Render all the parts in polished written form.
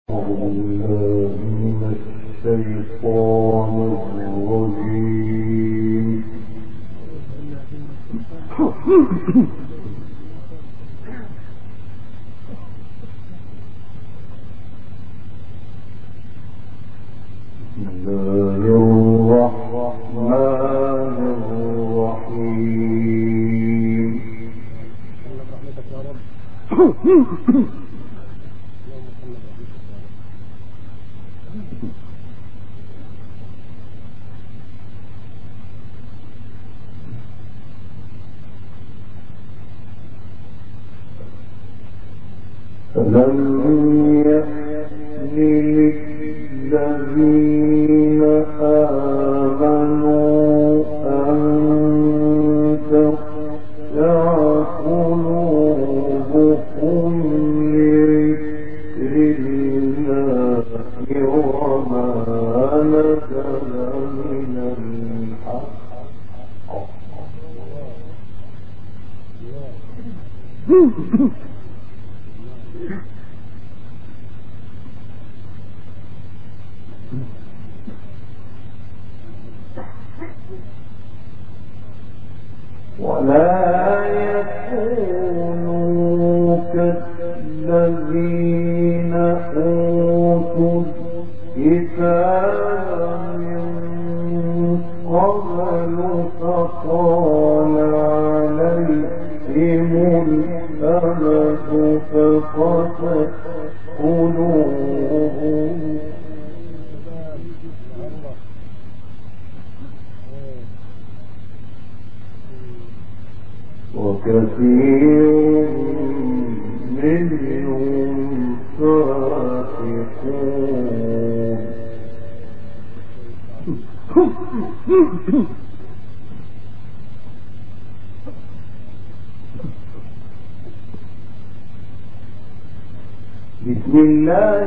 بسم الله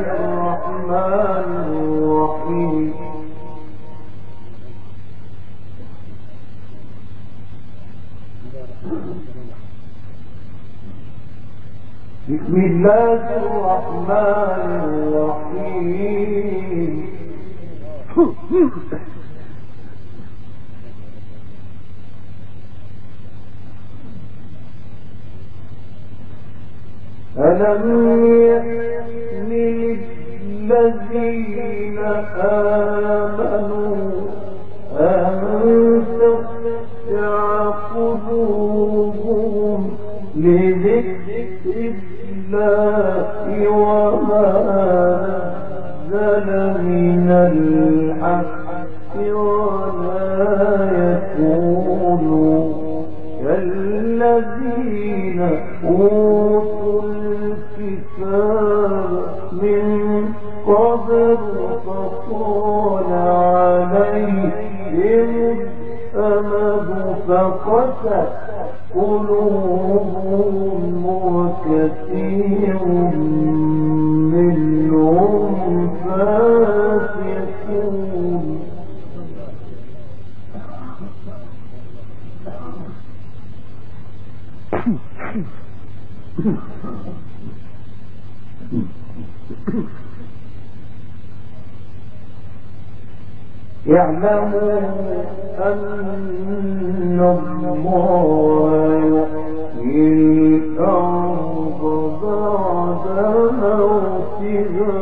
الرحمن الرحيم. بسم الله الرحمن الرحيم. ألم يأن للذين آمنوا أن تخشع قلوبهم لذكر الله وما نزل من الحق ولا يكونوا كالذين أوتوا الكتاب من قبل فطال عليهم الأمد فقست قلوبهم وكثير منهم فاسقون. يعلموا أن الله يحيي الأرض بعد موتها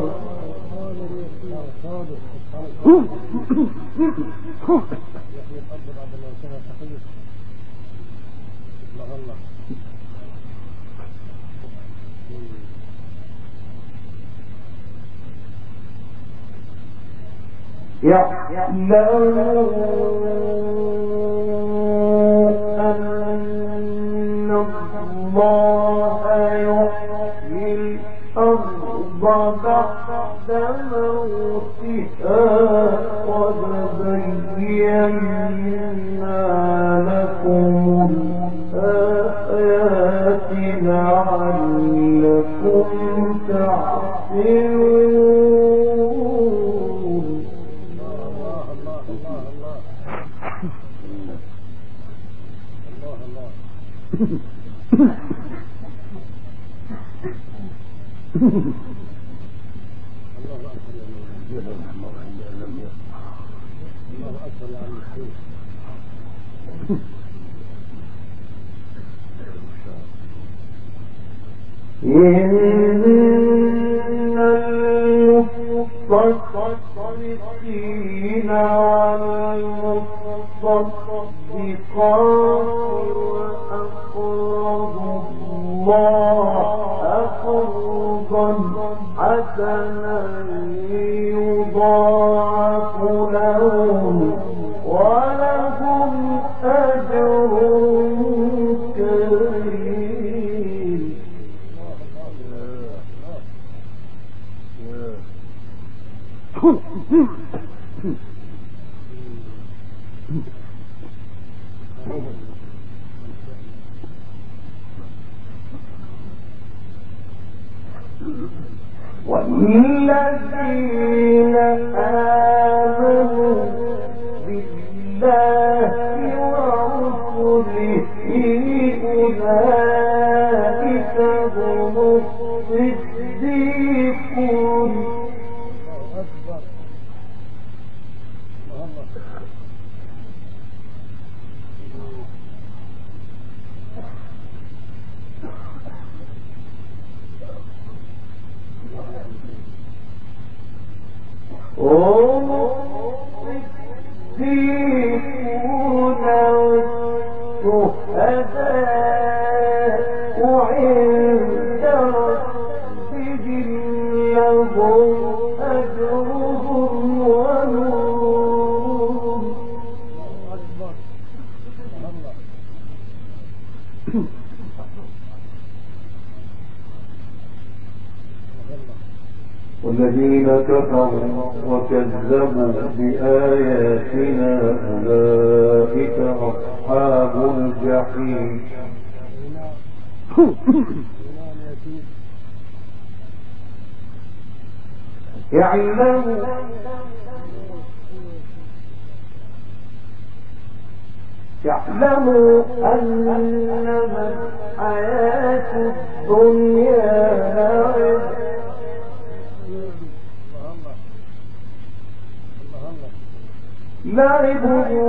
يعلموا أن الله يحيي الأرض بعد موتها قد بينا لكم الآيات لعلكم تعقلون. المتصدقين والمصدقات وأقرضوا الله قرضا حسنا يضاعف لهم ولهم أجر كريم. والذين آمنوا بالله ورسله أولئك هم الصديقون. هم الصديقون والشهداء عند ربهم لهم أجرهم ونورهم. والذين كفروا وكذبوا بآياتنا أولئك أصحاب الجحيم. يعلموا أنما الحياة الدنيا لعب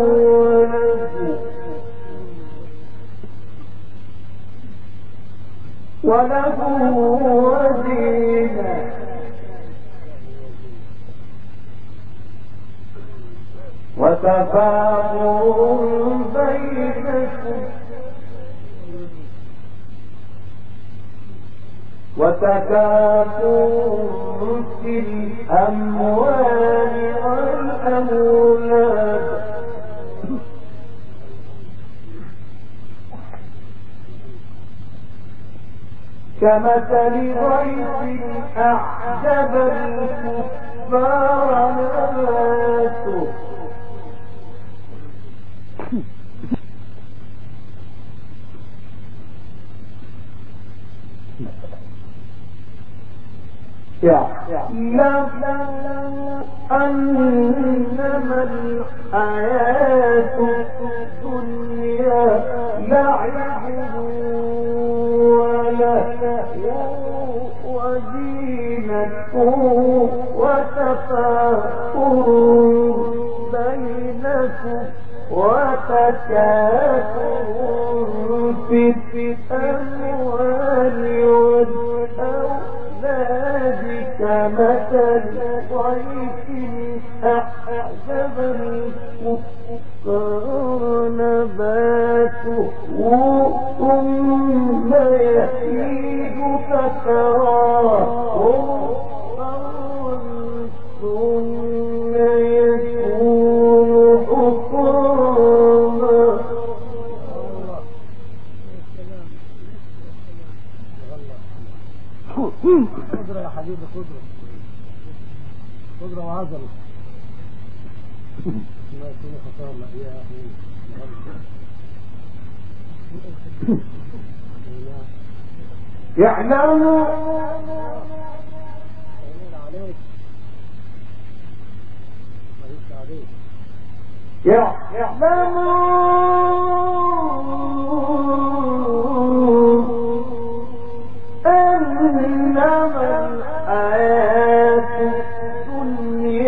ولهو وزينة وتفاخر بينكم وتكاثر في الأموال والأولاد كمثل غيث أعجب الكفار نباته يعلم أنما الحياة الدنيا لعب ولهو وزينة وتفاخر بينكم وتكاثر في الأموال والأولاد كمثل غيث أعجب الكفار نباته ثم يهيج فتراه ثم يكون حطاما. قدرة يا حبيبي، قدرة وعظمة. ما يكون خطامة يا أخي. يعلم أنما الحياة الدنيا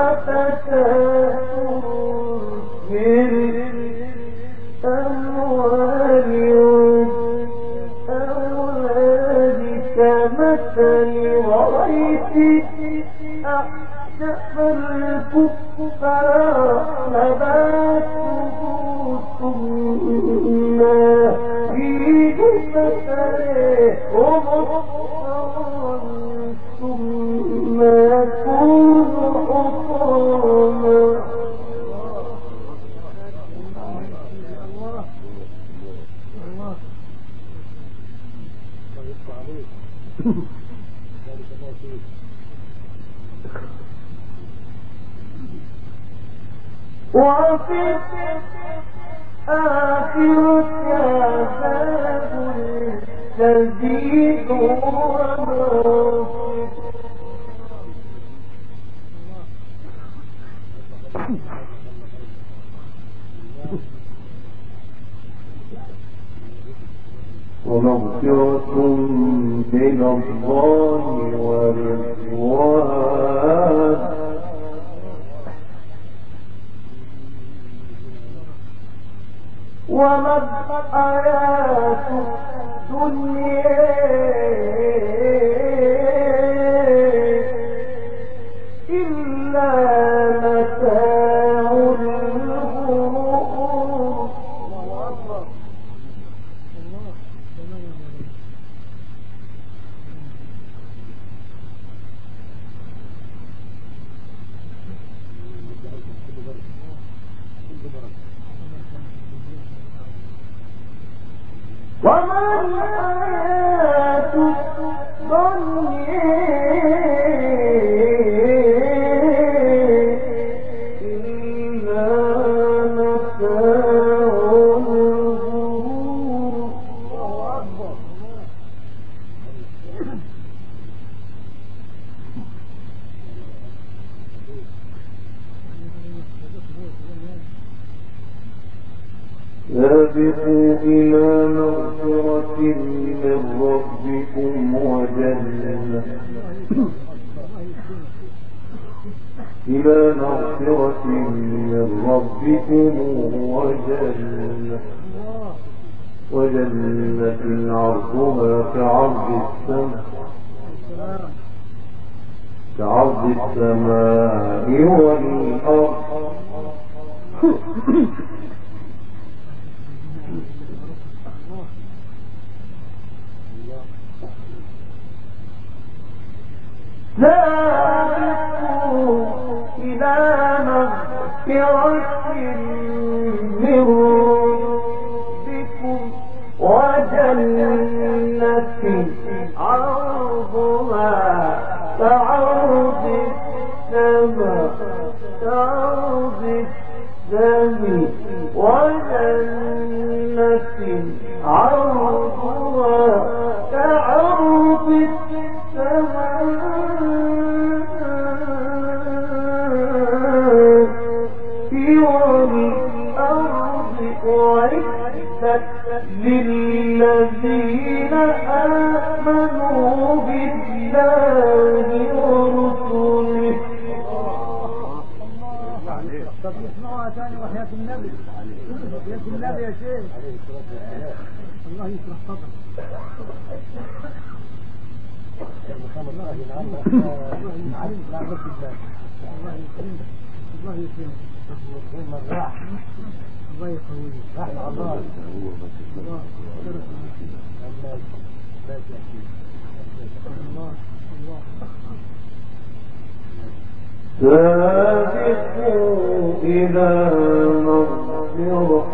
وفي آخرة عذاب شديد ومغفرة من الله ورضوان وما الحياة الدنيا إلا متاع الغرور وما الحياة الدنيا إلا متاع الغرور سابقوا إلى مغفرة من ربكم وجنة وجنة عرضها كعرض السماء والأرض سابقوا إلى مغفرة من ربكم وجنة عرضها كعرض السماء وجنة عرضها كعرض والأرض أعدت للذين آمنوا بالله ورسله. طب نسمعها تاني وحياة النبي. وحياة النبي يا شيخ. الله يشرح صدرك. الله يكرمك. الله يقويك. الله سابقوا إلى مغفرة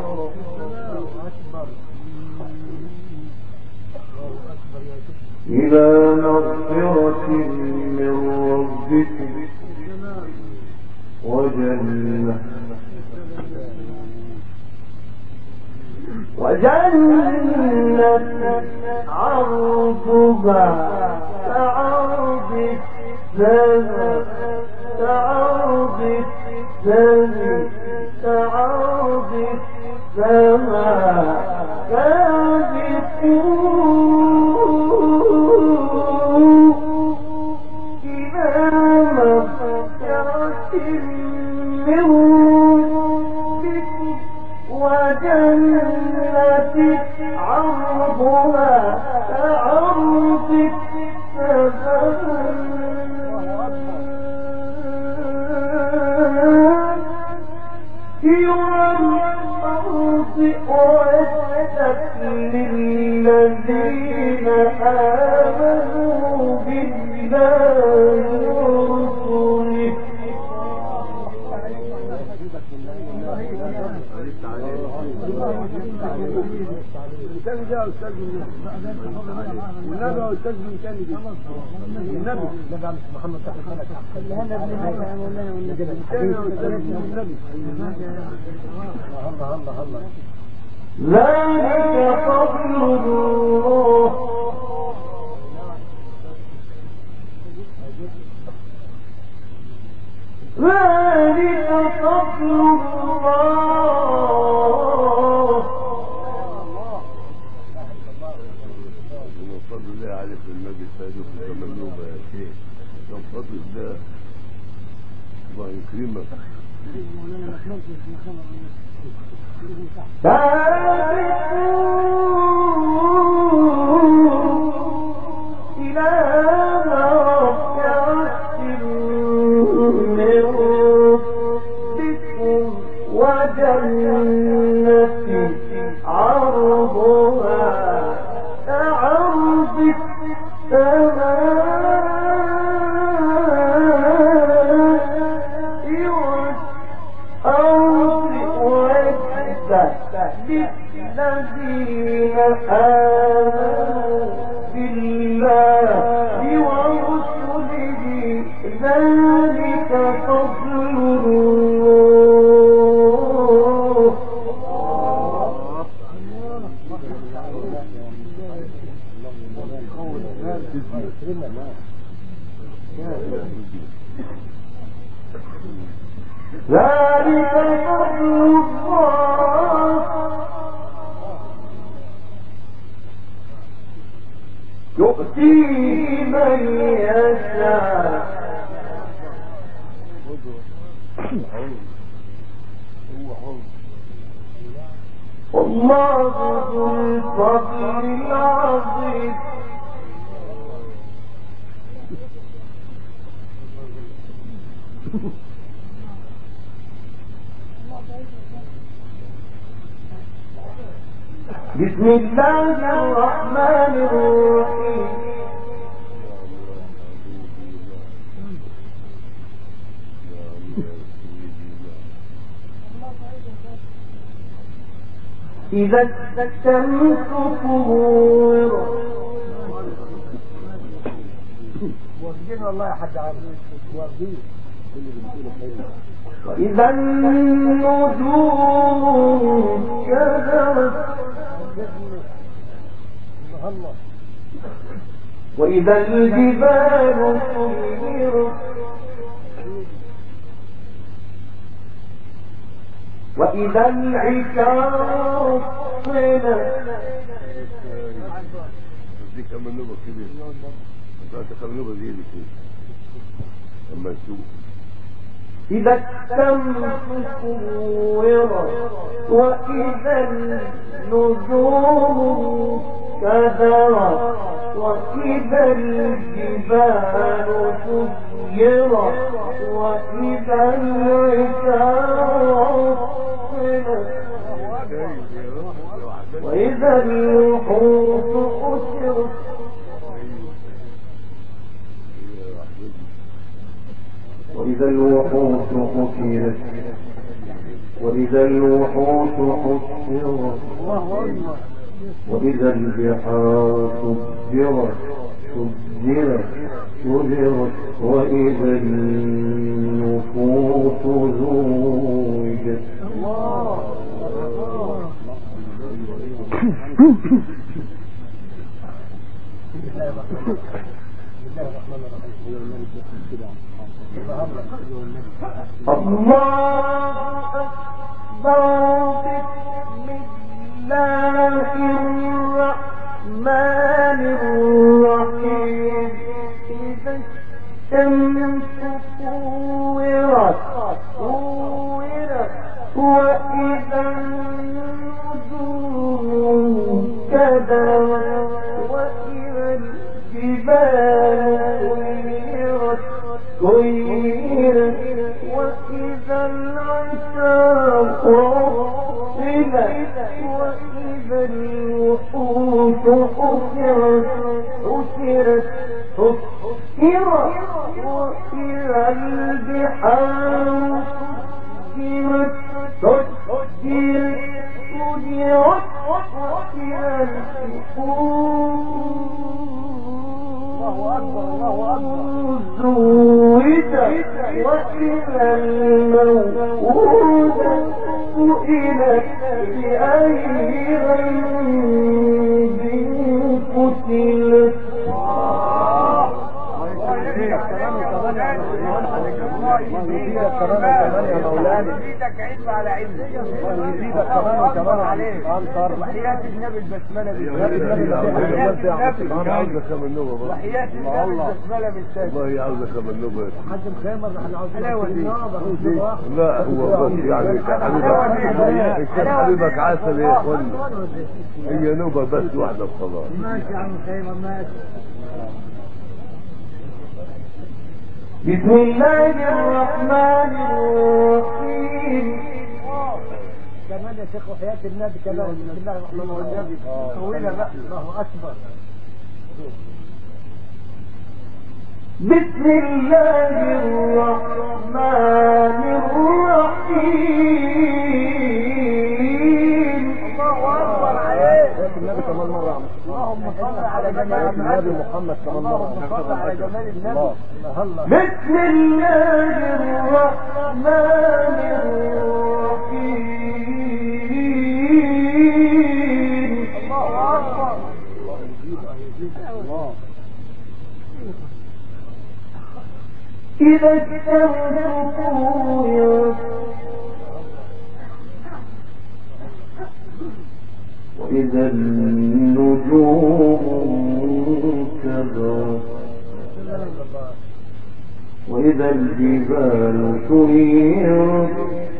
من ربكم وجنة عرضها كعرض السماء سابقوا إلى مغفرة ذلك فضل الله يؤتيه من يشاء والله ذو الفضل العظيم بسم الله الرحمن الرحيم إذا الشمس كورت والله يا حد عارف وإذا النجوم كدرت وإذا الجبال سيرت وإذا العشار طلت دي كمان نبقى كده بقى تخلنبها زي دي كده اما تشوف إذا الشمس كورت وإذا النجوم كدرت وإذا الجبال سيرت وإذا العشار طلت وإذا الوحوش حشرت وإذا الوحوش حشرت وإذا الوحوش حشرت وإذا البحار سجرت سجرت وإذا النفوس زوجت الله أكبر بسم الله الرحمن الرحيم إذا الشمس كورت العشاق عطلت وإذا الوحوش حشرت وإذا البحار سجرت سجرت وإذا الحور زوجت وإذا الموءودة سئلت بأي ذنب قتلت. يزيدك كمان يا مولانا، يزيدك علم على علم، يزيدك كمان عليك. وحياة النبي البسملة وحياة النبي البسملة بالسادس. والله عاوزك من نبه حد مخيمر احنا عاوزين لا هو بس يعني كان حبيبك عسل يا اخواني، هي نوبة بس واحدة بخلاص. ماشي يا عم مخيمر ماشي. بسم الله الرحمن الرحيم. كمان يا شيخ وحياة النبي كمان. بسم الله الرحمن الرحيم. طويلة بقى. الله أكبر. بسم الله الرحمن الرحيم. الله أكبر عليك. وحياة النبي كمان مرة. اللهم صل على جمال النبي محمد كمان مرة. اللهم صل على جمال النبي. بسم الله الرحمن الرحيم. الله أكبر. الله. إذا الشمس كورت وإذا النجوم انكدرت وإذا الجبال سيرت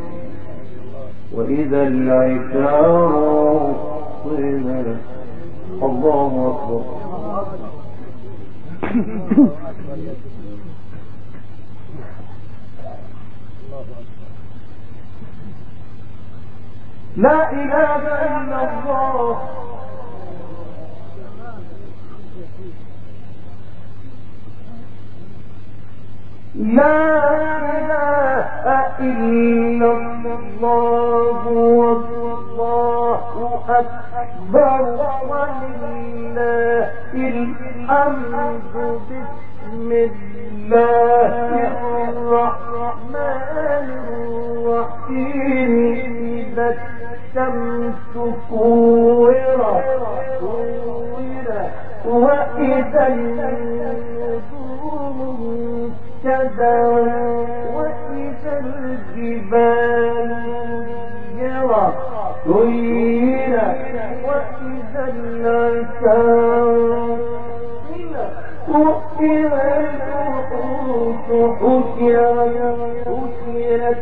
وإذا العشار عطلت. الله أكبر. لا إله إلا الله. لا إله إلا الله والله أكبر ولله الحمد. بسم الله الرحمن الرحيم. إذا الشمس كورت وإذا النجوم انكدرت وإذا الجبال سيرت وإذا العشار وإذا الوحوش حشرت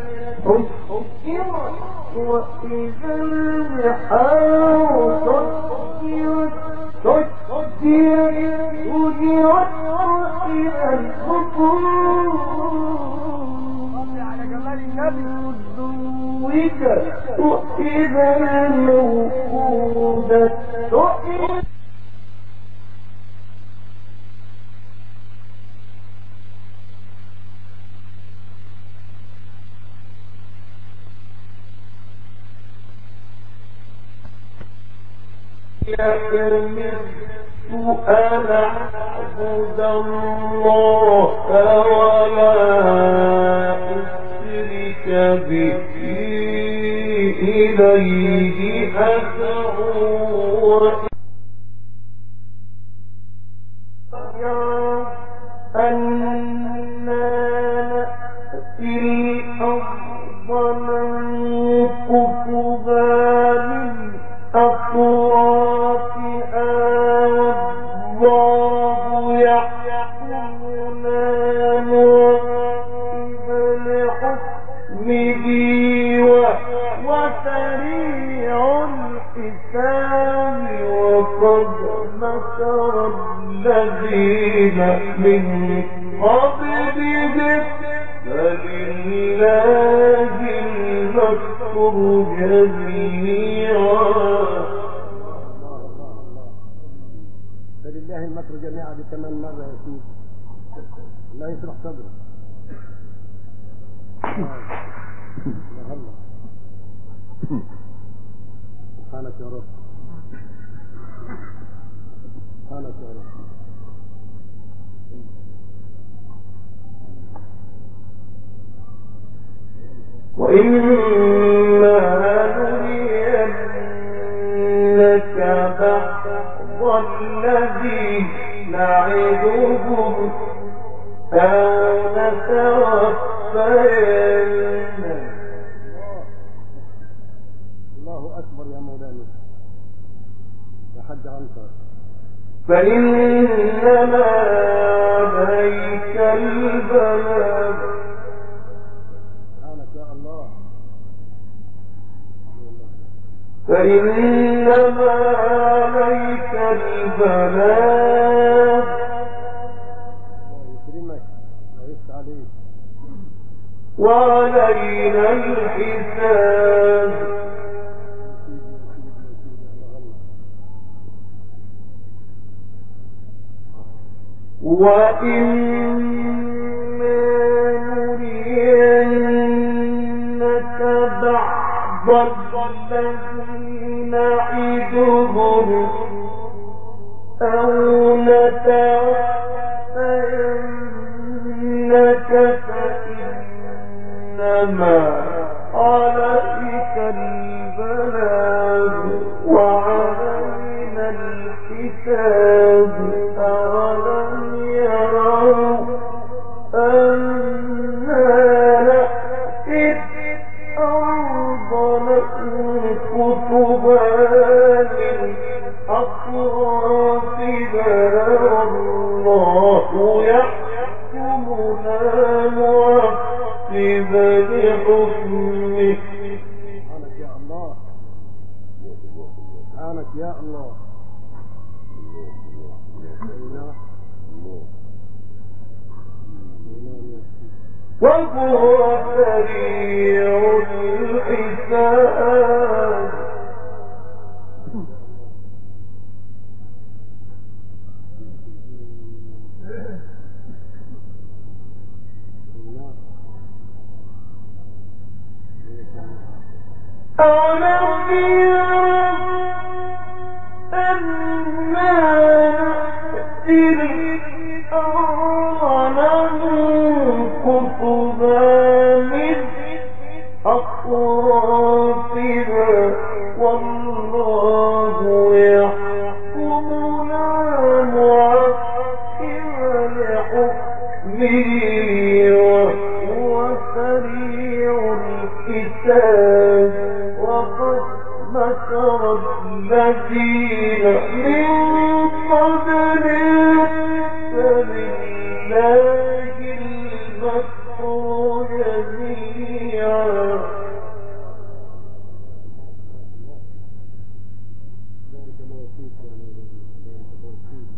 وإذا البحار سجرت وإذا الحقور زوجت وإذا الموءودة سئلت. أمرت أن أعبد الله ولا أشرك به إليه أدعو أن نأتي الأرض ننقصها من أطرافها والله يحكم لا معقب لحكمه وهو سريع الحساب. وقد مكر الذين من قبلهم فلله سبحانك يا رب، سبحانك يا رب. وإما نرينك بعض الذي نعدهم أو نتوفين. الله أكبر يا مولانا يا حاج عنتر. فإنما عليك البلاغ. سبحانك يا الله. فإنما عليك البلاغ الله يكرمك ويفتح عليك. وعلينا الحساب. وإما نرينك بعض الذين نعدهم أو نتوفينك فإنما عليك البلاغ وعلينا الحساب. أولم يروا أنا نأتي الأرض ننقصها من أطرافها والله يحكم لا معقب لحكمه. سبحانك يا الله، سبحانك يا الله. وهو سريع الحساب. أولم يروا أنا نأتي الأرض ننقصها من أطرافها والله يحكم لا معقب لحكمه وهو سريع الحساب. وقد مكر الذين من قبلهم فلله المكر جميعا. بارك الله فيك يا مولانا، بارك الله فيك.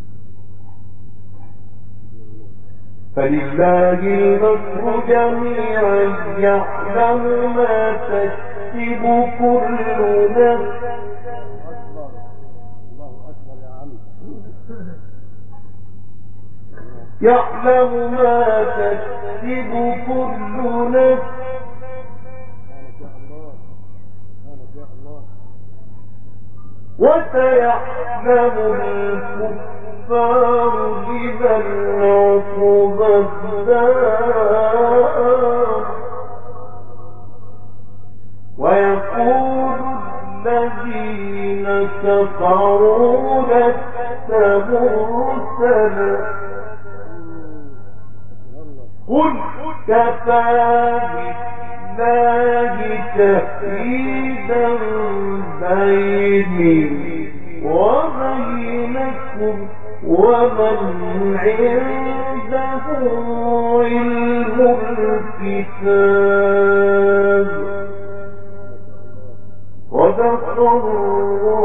فلله المكر جميعا يعلم ما تكسب كل نفس. أكبر، الله أكبر يا عم. يعلم ما تكسب كل نفس. سبحانك يا الله، سبحانك يا الله. وسيعلم الكفار لمن عقبى الدار. ويقول الذين كفروا لست مرسلا قل كفى بالله شهيدا بيني وبينكم ومن عنده علم الكتاب. صدق الله